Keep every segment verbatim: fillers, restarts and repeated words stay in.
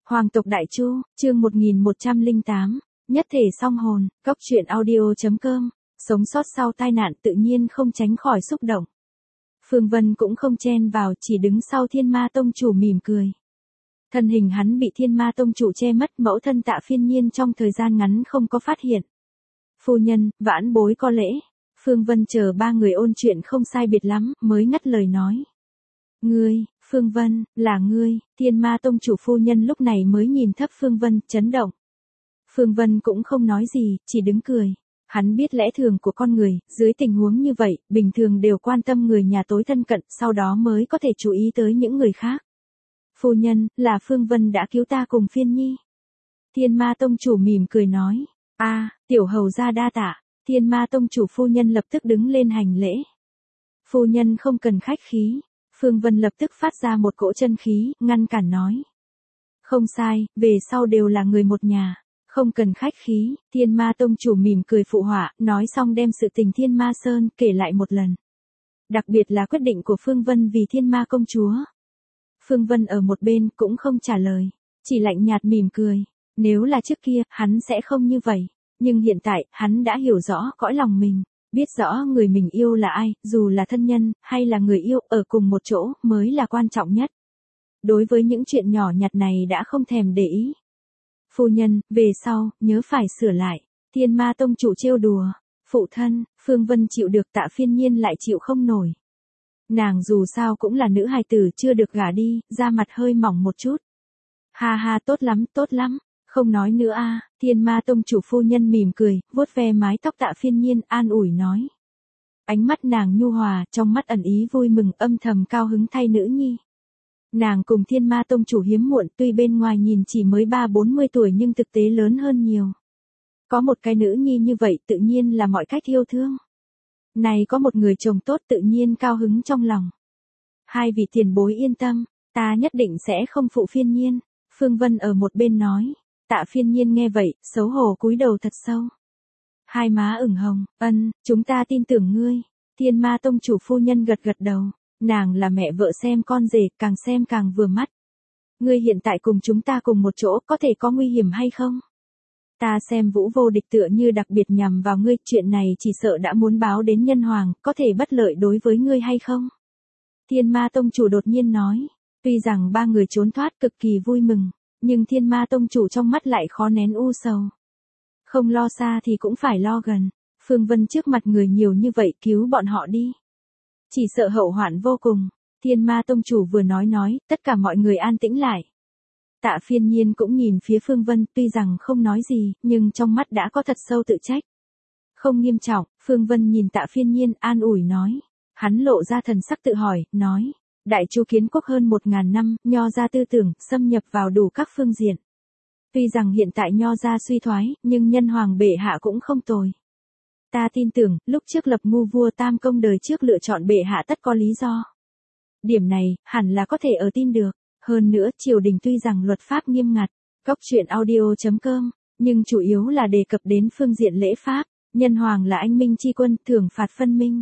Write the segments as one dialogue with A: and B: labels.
A: Hoàng tộc Đại Chu, chương một nghìn một trăm lẻ tám, nhất thể song hồn, cốc truyện audio.com, sống sót sau tai nạn tự nhiên không tránh khỏi xúc động. Phương Vân cũng không chen vào, chỉ đứng sau Thiên Ma Tông chủ mỉm cười. Thân hình hắn bị Thiên Ma Tông chủ che mất, mẫu thân Tạ Phiên Nhiên trong thời gian ngắn không có phát hiện. Phu nhân, vãn bối có lễ. Phương Vân chờ ba người ôn chuyện không sai biệt lắm, mới ngắt lời nói. Ngươi, Phương Vân, là ngươi. Thiên Ma Tông chủ phu nhân lúc này mới nhìn thấp Phương Vân, chấn động. Phương Vân cũng không nói gì, chỉ đứng cười. Hắn biết lẽ thường của con người, dưới tình huống như vậy, bình thường đều quan tâm người nhà tối thân cận, sau đó mới có thể chú ý tới những người khác. Phu nhân, là Phương Vân đã cứu ta cùng Phiên Nhi. Thiên Ma Tông chủ mỉm cười nói. A, à, tiểu hầu gia đa tạ. Thiên Ma Tông chủ phu nhân lập tức đứng lên hành lễ. Phu nhân không cần khách khí. Phương Vân lập tức phát ra một cỗ chân khí, ngăn cản nói. Không sai, về sau đều là người một nhà. Không cần khách khí. Thiên Ma Tông chủ mỉm cười phụ họa, nói xong đem sự tình Thiên Ma Sơn kể lại một lần. Đặc biệt là quyết định của Phương Vân vì Thiên Ma công chúa. Phương Vân ở một bên cũng không trả lời, chỉ lạnh nhạt mỉm cười. Nếu là trước kia, hắn sẽ không như vậy. Nhưng hiện tại, hắn đã hiểu rõ cõi lòng mình, biết rõ người mình yêu là ai, dù là thân nhân, hay là người yêu, ở cùng một chỗ, mới là quan trọng nhất. Đối với những chuyện nhỏ nhặt này đã không thèm để ý. Phu nhân, về sau, nhớ phải sửa lại. Thiên Ma Tông chủ trêu đùa. Phụ thân, Phương Vân chịu được, Tạ Phiên Nhiên lại chịu không nổi. Nàng dù sao cũng là nữ hài tử chưa được gả đi, da mặt hơi mỏng một chút. Ha ha, tốt lắm, tốt lắm. Không nói nữa a. À. Thiên Ma Tông chủ phu nhân mỉm cười, vuốt ve mái tóc Tạ Phiên Nhiên, an ủi nói. Ánh mắt nàng nhu hòa, trong mắt ẩn ý vui mừng, âm thầm cao hứng thay nữ nhi. Nàng cùng Thiên Ma Tông chủ hiếm muộn, tuy bên ngoài nhìn chỉ mới ba bốn mươi tuổi nhưng thực tế lớn hơn nhiều. Có một cái nữ nhi như vậy tự nhiên là mọi cách yêu thương. Này có một người chồng tốt tự nhiên cao hứng trong lòng. Hai vị tiền bối yên tâm, ta nhất định sẽ không phụ Phiên Nhiên. Phương Vân ở một bên nói. Tạ Phiên Nhiên nghe vậy, xấu hổ cúi đầu thật sâu. Hai má ửng hồng, ân, chúng ta tin tưởng ngươi. Thiên Ma Tông chủ phu nhân gật gật đầu. Nàng là mẹ vợ xem con rể, càng xem càng vừa mắt. Ngươi hiện tại cùng chúng ta cùng một chỗ, có thể có nguy hiểm hay không? Ta xem Vũ Vô Địch tựa như đặc biệt nhằm vào ngươi, chuyện này chỉ sợ đã muốn báo đến Nhân Hoàng, có thể bất lợi đối với ngươi hay không? Thiên Ma Tông chủ đột nhiên nói. Tuy rằng ba người trốn thoát cực kỳ vui mừng, nhưng Thiên Ma Tông chủ trong mắt lại khó nén u sầu. Không lo xa thì cũng phải lo gần. Phương Vân trước mặt người nhiều như vậy, cứu bọn họ đi. Chỉ sợ hậu hoạn vô cùng. Thiên Ma Tông chủ vừa nói nói, tất cả mọi người an tĩnh lại. Tạ Phiên Nhiên cũng nhìn phía Phương Vân, tuy rằng không nói gì, nhưng trong mắt đã có thật sâu tự trách. Không nghiêm trọng, Phương Vân nhìn Tạ Phiên Nhiên, an ủi nói. Hắn lộ ra thần sắc tự hỏi, nói. Đại Chu kiến quốc hơn một ngàn năm, nho gia tư tưởng, xâm nhập vào đủ các phương diện. Tuy rằng hiện tại nho gia suy thoái, nhưng Nhân Hoàng bệ hạ cũng không tồi. Ta tin tưởng, lúc trước lập ngu vua Tam Công đời trước lựa chọn bệ hạ tất có lý do. Điểm này, hẳn là có thể ở tin được. Hơn nữa, triều đình tuy rằng luật pháp nghiêm ngặt, cốc truyện audio.com, nhưng chủ yếu là đề cập đến phương diện lễ pháp. Nhân Hoàng là anh minh chi quân, thưởng phạt phân minh.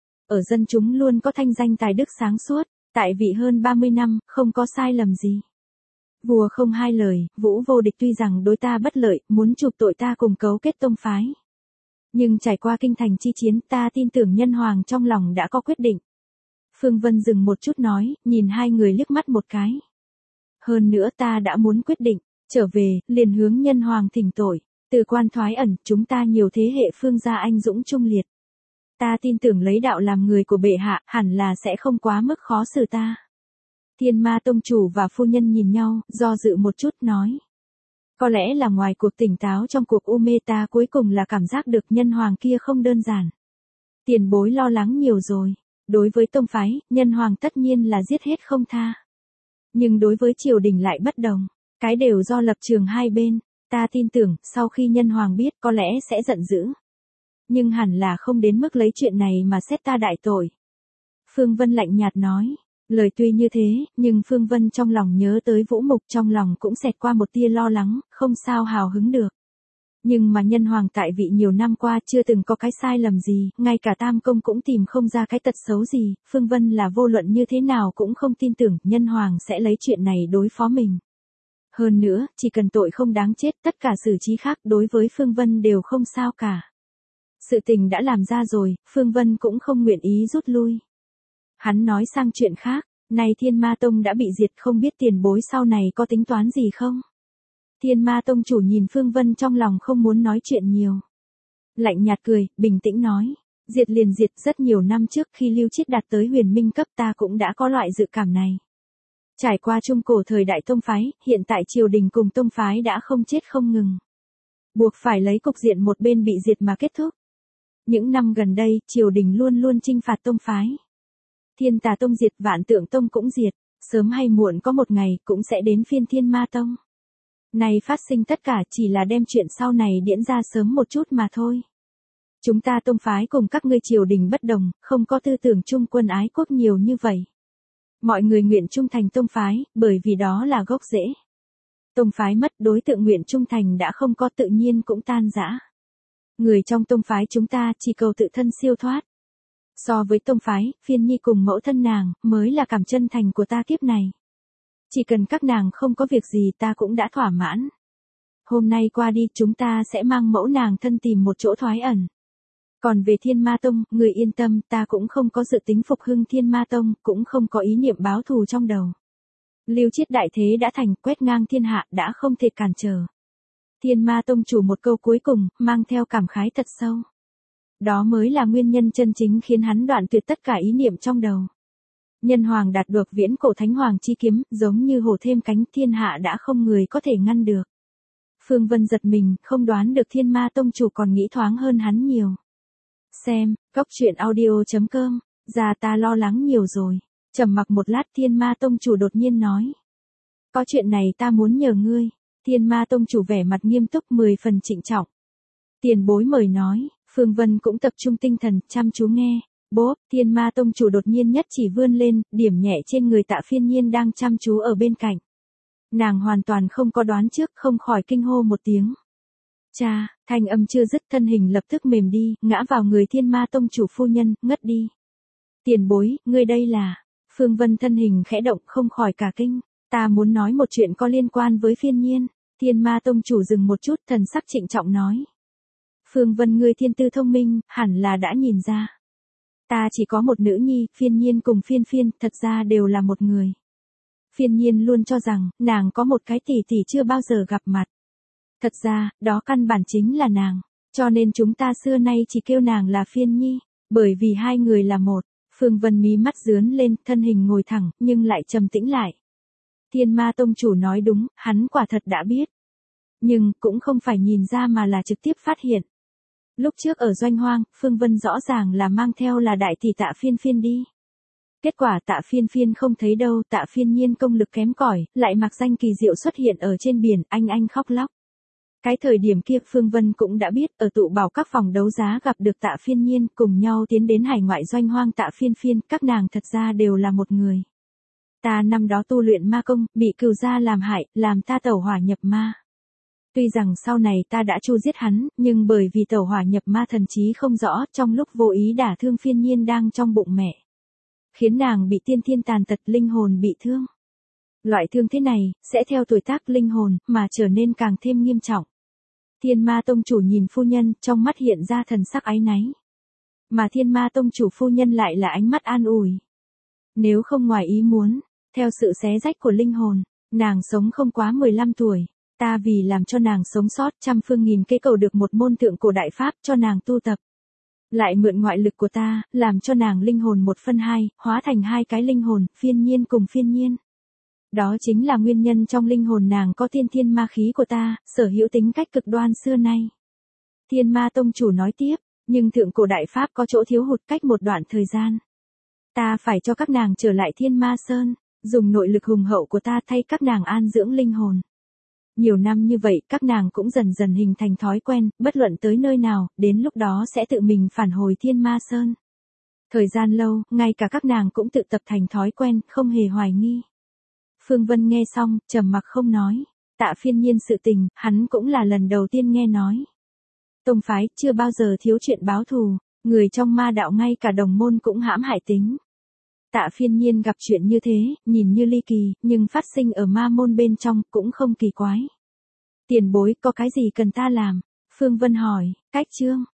A: Ở dân chúng luôn có thanh danh tài đức sáng suốt, tại vị hơn ba mươi năm, không có sai lầm gì. Vua không hai lời, Vũ Vô Địch tuy rằng đối ta bất lợi, muốn chụp tội ta cùng cấu kết tông phái. Nhưng trải qua kinh thành chi chiến, ta tin tưởng Nhân Hoàng trong lòng đã có quyết định. Phương Vân dừng một chút nói, nhìn hai người liếc mắt một cái. Hơn nữa ta đã muốn quyết định, trở về, liền hướng Nhân Hoàng thỉnh tội, từ quan thoái ẩn, chúng ta nhiều thế hệ Phương gia anh dũng trung liệt. Ta tin tưởng lấy đạo làm người của bệ hạ, hẳn là sẽ không quá mức khó xử ta. Thiên Ma Tông chủ và phu nhân nhìn nhau, do dự một chút nói. Có lẽ là ngoài cuộc tỉnh táo trong cuộc u mê, ta cuối cùng là cảm giác được Nhân Hoàng kia không đơn giản. Tiền bối lo lắng nhiều rồi. Đối với tông phái, Nhân Hoàng tất nhiên là giết hết không tha. Nhưng đối với triều đình lại bất đồng. Cái đều do lập trường hai bên. Ta tin tưởng, sau khi Nhân Hoàng biết có lẽ sẽ giận dữ. Nhưng hẳn là không đến mức lấy chuyện này mà xét ta đại tội. Phương Vân lạnh nhạt nói. Lời tuy như thế, nhưng Phương Vân trong lòng nhớ tới Vũ Mục, trong lòng cũng xẹt qua một tia lo lắng, không sao hào hứng được. Nhưng mà Nhân Hoàng tại vị nhiều năm qua chưa từng có cái sai lầm gì, ngay cả Tam Công cũng tìm không ra cái tật xấu gì, Phương Vân là vô luận như thế nào cũng không tin tưởng Nhân Hoàng sẽ lấy chuyện này đối phó mình. Hơn nữa, chỉ cần tội không đáng chết, tất cả xử trí khác đối với Phương Vân đều không sao cả. Sự tình đã làm ra rồi, Phương Vân cũng không nguyện ý rút lui. Hắn nói sang chuyện khác, nay Thiên Ma Tông đã bị diệt, không biết tiền bối sau này có tính toán gì không? Thiên Ma Tông chủ nhìn Phương Vân trong lòng không muốn nói chuyện nhiều. Lạnh nhạt cười, bình tĩnh nói, diệt liền diệt, rất nhiều năm trước khi Lưu Chiết đạt tới huyền minh cấp ta cũng đã có loại dự cảm này. Trải qua trung cổ thời đại tông phái, hiện tại triều đình cùng tông phái đã không chết không ngừng. Buộc phải lấy cục diện một bên bị diệt mà kết thúc. Những năm gần đây, triều đình luôn luôn chinh phạt tông phái. Thiên Tà Tông diệt, Vạn Tượng Tông cũng diệt, sớm hay muộn có một ngày cũng sẽ đến phiên Thiên Ma Tông. Này phát sinh tất cả chỉ là đem chuyện sau này diễn ra sớm một chút mà thôi. Chúng ta tông phái cùng các ngươi triều đình bất đồng, không có tư tưởng chung quân ái quốc nhiều như vậy. Mọi người nguyện trung thành tông phái, bởi vì đó là gốc rễ. Tông phái mất, đối tượng nguyện trung thành đã không có, tự nhiên cũng tan rã. Người trong tông phái chúng ta chỉ cầu tự thân siêu thoát. So với tông phái, Phiên Nhi cùng mẫu thân nàng, mới là cảm chân thành của ta kiếp này. Chỉ cần các nàng không có việc gì ta cũng đã thỏa mãn. Hôm nay qua đi chúng ta sẽ mang mẫu nàng thân tìm một chỗ thoái ẩn. Còn về Thiên Ma Tông, người yên tâm, ta cũng không có dự tính phục hưng Thiên Ma Tông, cũng không có ý niệm báo thù trong đầu. Lưu Chiết đại thế đã thành, quét ngang thiên hạ, đã không thể cản trở. Thiên Ma Tông chủ một câu cuối cùng, mang theo cảm khái thật sâu. Đó mới là nguyên nhân chân chính khiến hắn đoạn tuyệt tất cả ý niệm trong đầu. Nhân hoàng đạt được viễn cổ thánh hoàng chi kiếm, giống như hổ thêm cánh, thiên hạ đã không người có thể ngăn được. Phương Vân giật mình, không đoán được Thiên Ma Tông chủ còn nghĩ thoáng hơn hắn nhiều. Xem, cốc truyện audio chấm com, già ta lo lắng nhiều rồi. Trầm mặc một lát Thiên Ma Tông chủ đột nhiên nói. Có chuyện này ta muốn nhờ ngươi. Thiên Ma Tông chủ vẻ mặt nghiêm túc mười phần trịnh trọng. Tiền bối mời nói, Phương Vân cũng tập trung tinh thần, chăm chú nghe. Bốp, Thiên Ma Tông chủ đột nhiên nhất chỉ vươn lên, điểm nhẹ trên người Tạ Phiên Nhiên đang chăm chú ở bên cạnh. Nàng hoàn toàn không có đoán trước, không khỏi kinh hô một tiếng. Cha, thanh âm chưa dứt, thân hình lập tức mềm đi, ngã vào người Thiên Ma Tông chủ phu nhân, ngất đi. Tiền bối, ngươi đây là... Phương Vân thân hình khẽ động, không khỏi cả kinh. Ta muốn nói một chuyện có liên quan với Phiên Nhiên. Thiên Ma Tông chủ dừng một chút, thần sắc trịnh trọng nói. Phương Vân, ngươi thiên tư thông minh, hẳn là đã nhìn ra. Ta chỉ có một nữ nhi, Phiên Nhiên cùng Phiên Phiên, thật ra đều là một người. Phiên Nhiên luôn cho rằng, nàng có một cái tỷ tỷ chưa bao giờ gặp mặt. Thật ra, đó căn bản chính là nàng. Cho nên chúng ta xưa nay chỉ kêu nàng là Phiên Nhi, bởi vì hai người là một. Phương Vân mí mắt dướn lên, thân hình ngồi thẳng, nhưng lại trầm tĩnh lại. Thiên Ma Tông chủ nói đúng, hắn quả thật đã biết. Nhưng, cũng không phải nhìn ra mà là trực tiếp phát hiện. Lúc trước ở Doanh Hoang, Phương Vân rõ ràng là mang theo là đại tỷ Tạ Phiên Phiên đi. Kết quả Tạ Phiên Phiên không thấy đâu, Tạ Phiên Nhiên công lực kém cỏi, lại mặc danh kỳ diệu xuất hiện ở trên biển, anh anh khóc lóc. Cái thời điểm kia Phương Vân cũng đã biết, ở tụ bảo các phòng đấu giá gặp được Tạ Phiên Nhiên, cùng nhau tiến đến hải ngoại Doanh Hoang Tạ Phiên Phiên, các nàng thật ra đều là một người. Ta năm đó tu luyện ma công, bị cừu gia làm hại, làm ta tẩu hỏa nhập ma. Tuy rằng sau này ta đã chu giết hắn, nhưng bởi vì tẩu hỏa nhập ma thần trí không rõ, trong lúc vô ý đả thương Phiên Nhiên đang trong bụng mẹ. Khiến nàng bị tiên thiên tàn tật, linh hồn bị thương. Loại thương thế này, sẽ theo tuổi tác linh hồn, mà trở nên càng thêm nghiêm trọng. Thiên Ma Tông chủ nhìn phu nhân, trong mắt hiện ra thần sắc áy náy. Mà Thiên Ma Tông chủ phu nhân lại là ánh mắt an ủi. Nếu không ngoài ý muốn, theo sự xé rách của linh hồn, nàng sống không quá mười lăm tuổi. Ta vì làm cho nàng sống sót, trăm phương nghìn kế cầu được một môn thượng cổ đại pháp cho nàng tu tập. Lại mượn ngoại lực của ta, làm cho nàng linh hồn một phân hai, hóa thành hai cái linh hồn, Phiên Nhiên cùng Phiên Nhiên. Đó chính là nguyên nhân trong linh hồn nàng có tiên thiên ma khí của ta, sở hữu tính cách cực đoan xưa nay. Thiên Ma Tông chủ nói tiếp, nhưng thượng cổ đại pháp có chỗ thiếu hụt cách một đoạn thời gian. Ta phải cho các nàng trở lại Thiên Ma Sơn, dùng nội lực hùng hậu của ta thay các nàng an dưỡng linh hồn. Nhiều năm như vậy, các nàng cũng dần dần hình thành thói quen, bất luận tới nơi nào, đến lúc đó sẽ tự mình phản hồi Thiên Ma Sơn. Thời gian lâu, ngay cả các nàng cũng tự tập thành thói quen, không hề hoài nghi. Phương Vân nghe xong, trầm mặc không nói. Tạ Phiên Nhiên sự tình, hắn cũng là lần đầu tiên nghe nói. Tông phái, chưa bao giờ thiếu chuyện báo thù, người trong ma đạo ngay cả đồng môn cũng hãm hại tính. Tạ Phiên Nhiên gặp chuyện như thế, nhìn như ly kỳ, nhưng phát sinh ở ma môn bên trong, cũng không kỳ quái. Tiền bối, có cái gì cần ta làm? Phương Vân hỏi, cách chương.